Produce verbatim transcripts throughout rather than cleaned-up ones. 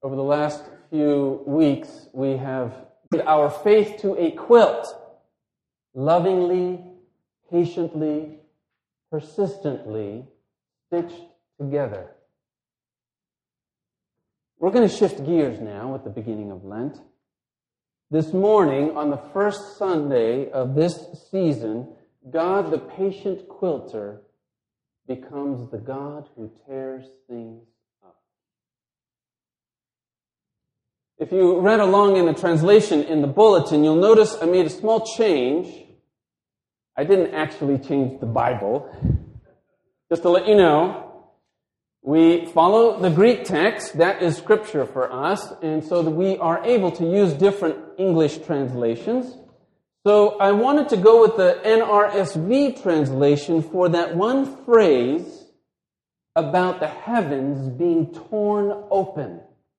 Over the last few weeks, we have put our faith to a quilt, lovingly, patiently, persistently stitched together. We're going to shift gears now at the beginning of Lent. This morning, on the first Sunday of this season, God, the patient quilter, becomes the God who tears things up. If you read along in the translation in the bulletin, you'll notice I made a small change. I didn't actually change the Bible. Just to let you know, we follow the Greek text. That is Scripture for us, and so that we are able to use different English translations. So I wanted to go with the N R S V translation for that one phrase about the heavens being torn open.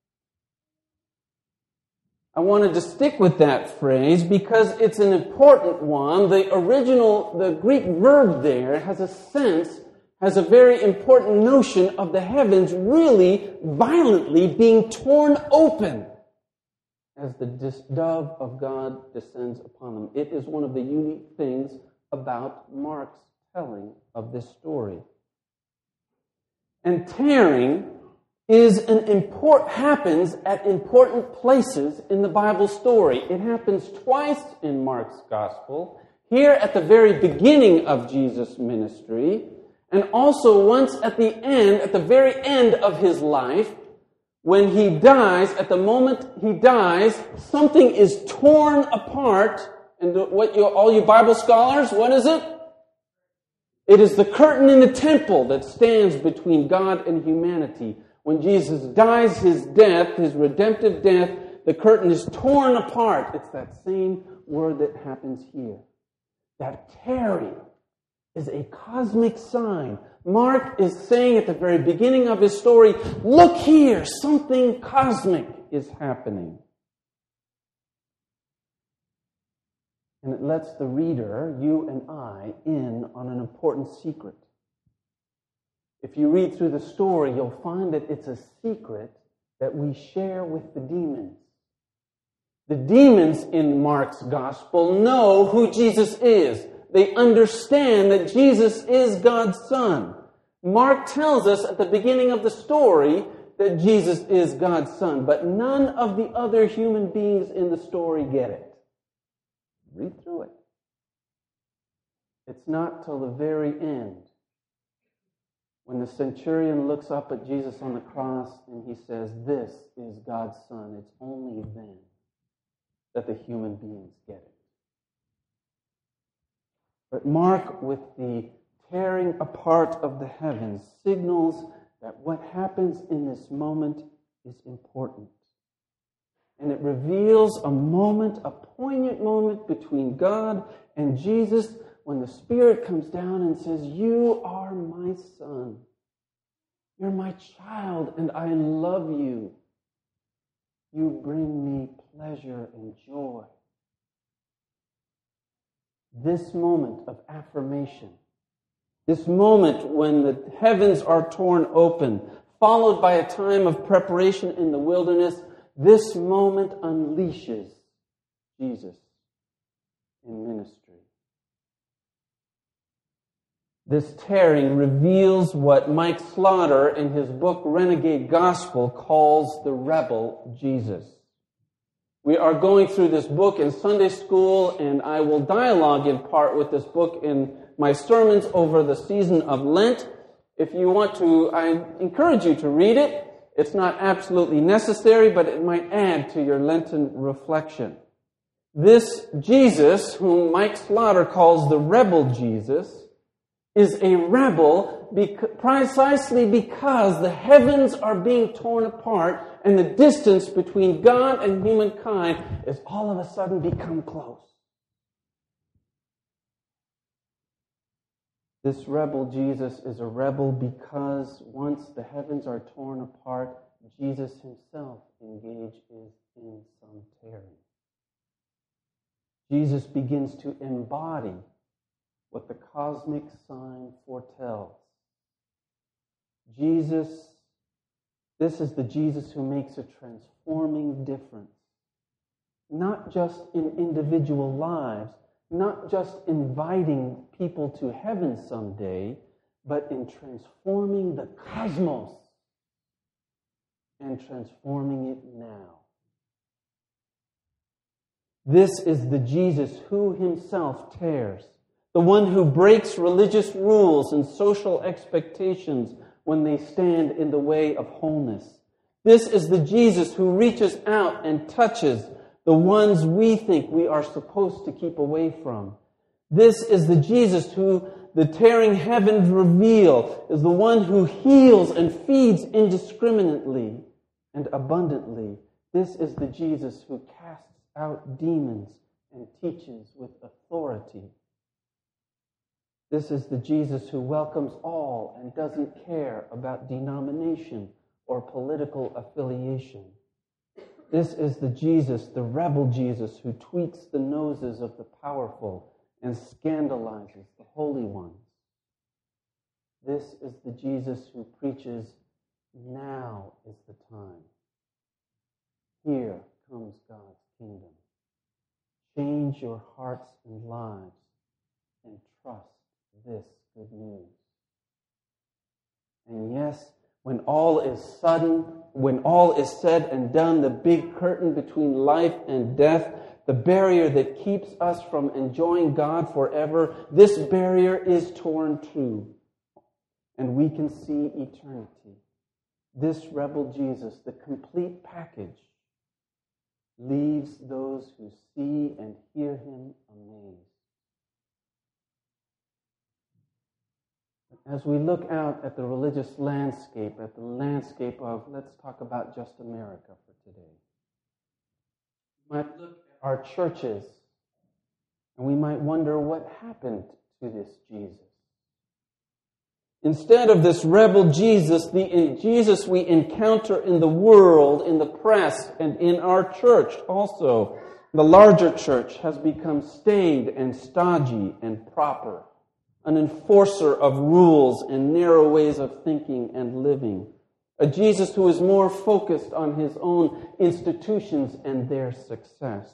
I wanted to stick with that phrase because it's an important one. The original, the Greek verb there has a sense, has a very important notion of the heavens really violently being torn open as the dove of God descends upon them. It is one of the unique things about Mark's telling of this story. And tearing is an import happens at important places in the Bible story. It happens twice in Mark's gospel, here at the very beginning of Jesus' ministry, and also once at the end, at the very end of his life, when he dies. At the moment he dies, something is torn apart. And what you, all you Bible scholars, what is it? It is the curtain in the temple that stands between God and humanity. When Jesus dies his death, his redemptive death, the curtain is torn apart. It's that same word that happens here. That tearing is a cosmic sign. Mark is saying at the very beginning of his story, look here, something cosmic is happening. And it lets the reader, you and I, in on an important secret. If you read through the story, you'll find that it's a secret that we share with the demons. The demons in Mark's gospel know who Jesus is. They understand that Jesus is God's Son. Mark tells us at the beginning of the story that Jesus is God's Son, but none of the other human beings in the story get it. Read through it. It's not till the very end, when the centurion looks up at Jesus on the cross and he says, this is God's Son. It's only then that the human beings get it. But Mark, with the tearing apart of the heavens, signals that what happens in this moment is important. And it reveals a moment, a poignant moment between God and Jesus when the Spirit comes down and says, you are my Son. You're my child, and I love you. You bring me pleasure and joy. This moment of affirmation, this moment when the heavens are torn open, followed by a time of preparation in the wilderness, this moment unleashes Jesus in ministry. This tearing reveals what Mike Slaughter in his book Renegade Gospel calls the rebel Jesus. We are going through this book in Sunday school, and I will dialogue in part with this book in my sermons over the season of Lent. If you want to, I encourage you to read it. It's not absolutely necessary, but it might add to your Lenten reflection. This Jesus, whom Mike Slaughter calls the rebel Jesus, is a rebel bec- precisely because the heavens are being torn apart and the distance between God and humankind has all of a sudden become close. This rebel Jesus is a rebel because once the heavens are torn apart, Jesus himself engages in some tearing. Jesus begins to embody what the cosmic sign foretells. Jesus This is the Jesus who makes a transforming difference, not just in individual lives, not just inviting people to heaven someday, but in transforming the cosmos and transforming it now. This is the Jesus who himself tears, the one who breaks religious rules and social expectations when they stand in the way of wholeness. This is the Jesus who reaches out and touches the ones we think we are supposed to keep away from. This is the Jesus who the tearing heavens reveal is the one who heals and feeds indiscriminately and abundantly. This is the Jesus who casts out demons and teaches with authority. This is the Jesus who welcomes all and doesn't care about denomination or political affiliation. This is the Jesus, the rebel Jesus, who tweaks the noses of the powerful and scandalizes the holy ones. This is the Jesus who preaches, now is the time. Here comes God's kingdom. Change your hearts and lives and trust this good news. And yes, when all is sudden, when all is said and done, the big curtain between life and death, the barrier that keeps us from enjoying God forever, this barrier is torn too. And we can see eternity. This rebel Jesus, the complete package, leaves those who see and hear him amazed. As we look out at the religious landscape, at the landscape of, let's talk about just America for today. We might look at our churches, and we might wonder what happened to this Jesus. Instead of this rebel Jesus, the Jesus we encounter in the world, in the press, and in our church also, the larger church has become staid and stodgy and proper, an enforcer of rules and narrow ways of thinking and living, a Jesus who is more focused on his own institutions and their success.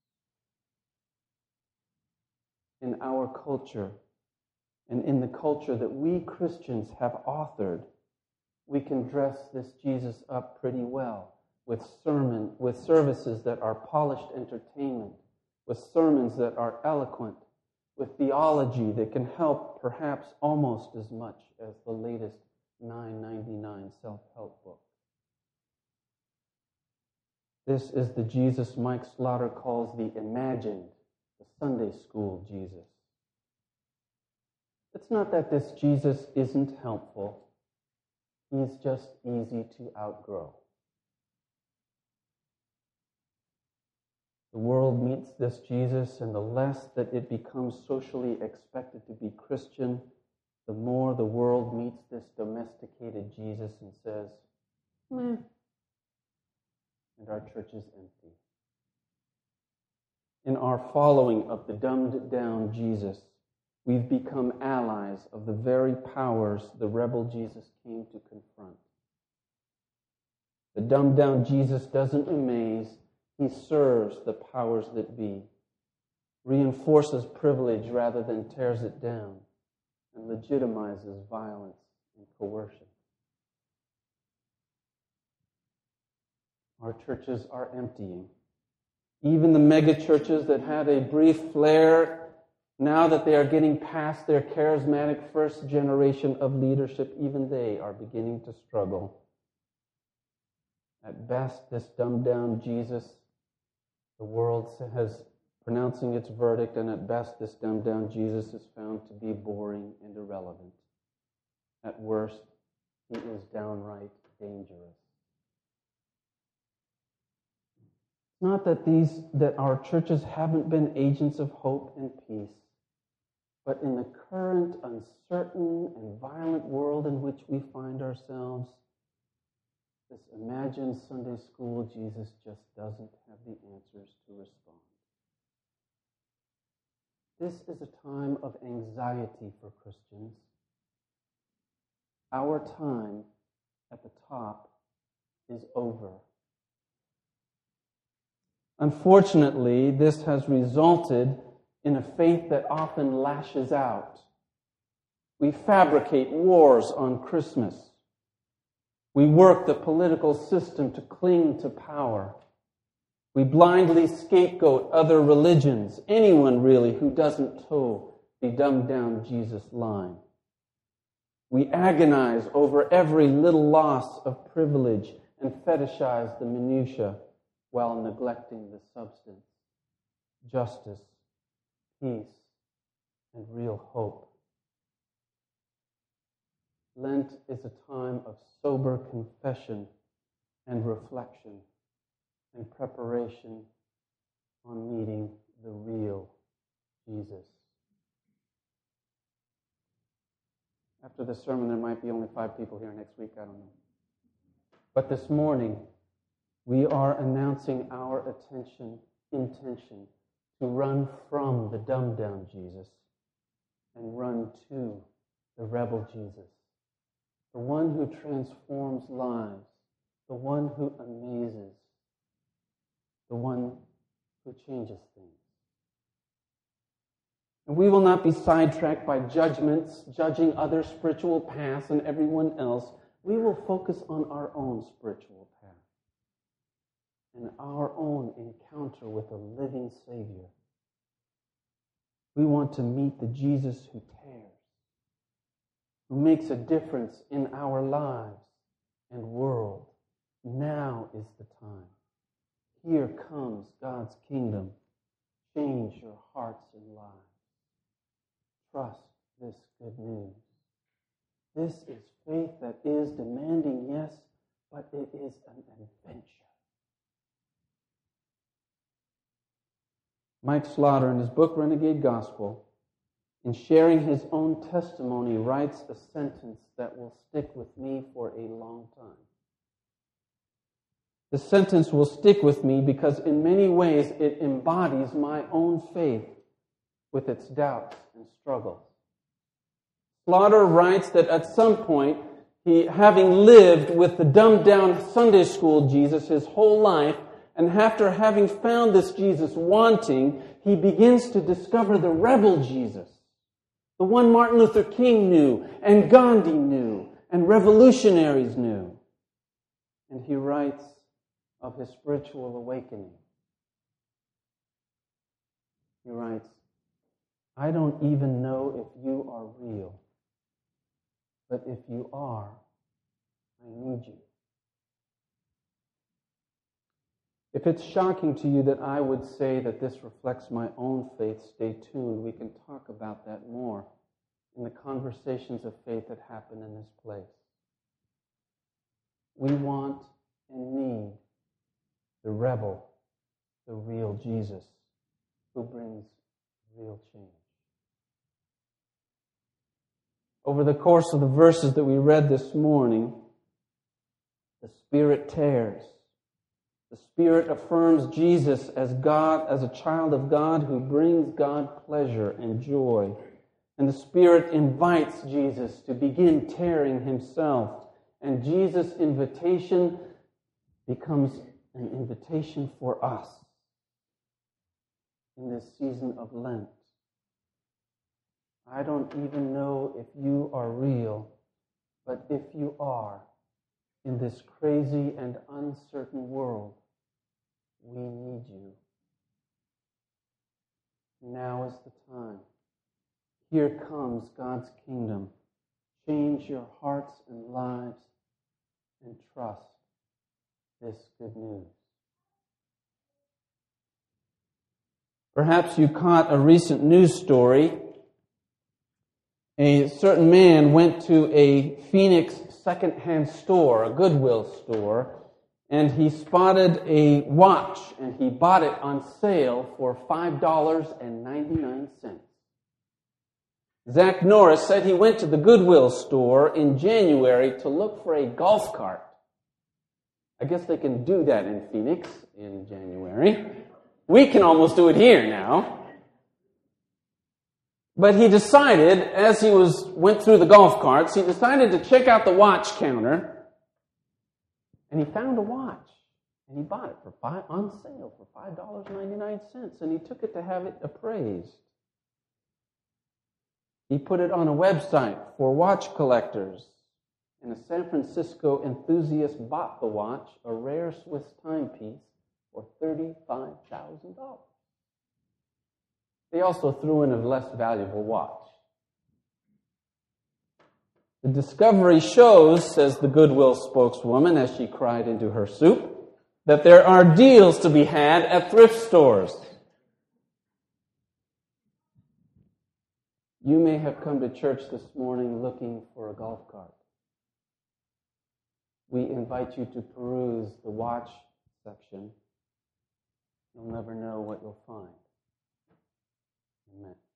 In our culture, and in the culture that we Christians have authored, we can dress this Jesus up pretty well with sermon, with services that are polished entertainment, with sermons that are eloquent, with theology that can help perhaps almost as much as the latest nine ninety-nine self-help book. This is the Jesus Mike Slaughter calls the imagined, the Sunday school Jesus. It's not that this Jesus isn't helpful. He's just easy to outgrow. The world meets this Jesus, and the less that it becomes socially expected to be Christian, the more the world meets this domesticated Jesus and says, meh, and our church is empty. In our following of the dumbed-down Jesus, we've become allies of the very powers the rebel Jesus came to confront. The dumbed-down Jesus doesn't amaze. He serves the powers that be, reinforces privilege rather than tears it down, and legitimizes violence and coercion. Our churches are emptying. Even the mega churches that had a brief flare, now that they are getting past their charismatic first generation of leadership, even they are beginning to struggle. At best, this dumbed-down Jesus, the world has pronouncing its verdict, and at best, this dumbed-down Jesus is found to be boring and irrelevant. At worst, he is downright dangerous. Not that these that our churches haven't been agents of hope and peace, but in the current uncertain and violent world in which we find ourselves, this imagined Sunday school Jesus just doesn't have the answers to respond. This is a time of anxiety for Christians. Our time at the top is over. Unfortunately, this has resulted in a faith that often lashes out. We fabricate wars on Christmas. We work the political system to cling to power. We blindly scapegoat other religions, anyone really who doesn't toe the dumbed-down Jesus line. We agonize over every little loss of privilege and fetishize the minutiae while neglecting the substance, justice, peace, and real hope. Lent is a time of sober confession and reflection and preparation on meeting the real Jesus. After the sermon, there might be only five people here next week, I don't know. But this morning, we are announcing our attention, intention to run from the dumbed-down Jesus and run to the rebel Jesus, the one who transforms lives, the one who amazes, the one who changes things. And we will not be sidetracked by judgments, judging other spiritual paths and everyone else. We will focus on our own spiritual path and our own encounter with a living Savior. We want to meet the Jesus who cares, who makes a difference in our lives and world. Now is the time. Here comes God's kingdom. Change your hearts and lives. Trust this good news. This is faith that is demanding, yes, but it is an adventure. Mike Slaughter, in his book Renegade Gospel, in sharing his own testimony, writes a sentence that will stick with me for a long time. The sentence will stick with me because in many ways it embodies my own faith with its doubts and struggles. Slaughter writes that at some point, he, having lived with the dumbed-down Sunday school Jesus his whole life, and after having found this Jesus wanting, he begins to discover the rebel Jesus, the one Martin Luther King knew, and Gandhi knew, and revolutionaries knew. And he writes of his spiritual awakening. He writes, I don't even know if you are real, but if you are, I need you. If it's shocking to you that I would say that this reflects my own faith, stay tuned. We can talk about that more in the conversations of faith that happen in this place. We want and need the rebel, the real Jesus, who brings real change. Over the course of the verses that we read this morning, the Spirit tears. The Spirit affirms Jesus as God, as a child of God who brings God pleasure and joy. And the Spirit invites Jesus to begin tearing himself. And Jesus' invitation becomes an invitation for us in this season of Lent. I don't even know if you are real, but if you are, in this crazy and uncertain world, we need you. Now is the time. Here comes God's kingdom. Change your hearts and lives and trust this good news. Perhaps you caught a recent news story. A certain man went to a Phoenix secondhand store, a Goodwill store, and he spotted a watch, and he bought it on sale for five dollars and ninety-nine cents. Zach Norris said he went to the Goodwill store in January to look for a golf cart. I guess they can do that in Phoenix in January. We can almost do it here now. But he decided, as he was went through the golf carts, he decided to check out the watch counter. And he found a watch, and he bought it for five, on sale for five dollars and ninety-nine cents, and he took it to have it appraised. He put it on a website for watch collectors, and a San Francisco enthusiast bought the watch, a rare Swiss timepiece, for thirty-five thousand dollars. They also threw in a less valuable watch. The discovery shows, says the Goodwill spokeswoman as she cried into her soup, that there are deals to be had at thrift stores. You may have come to church this morning looking for a golf cart. We invite you to peruse the watch section. You'll never know what you'll find. Amen.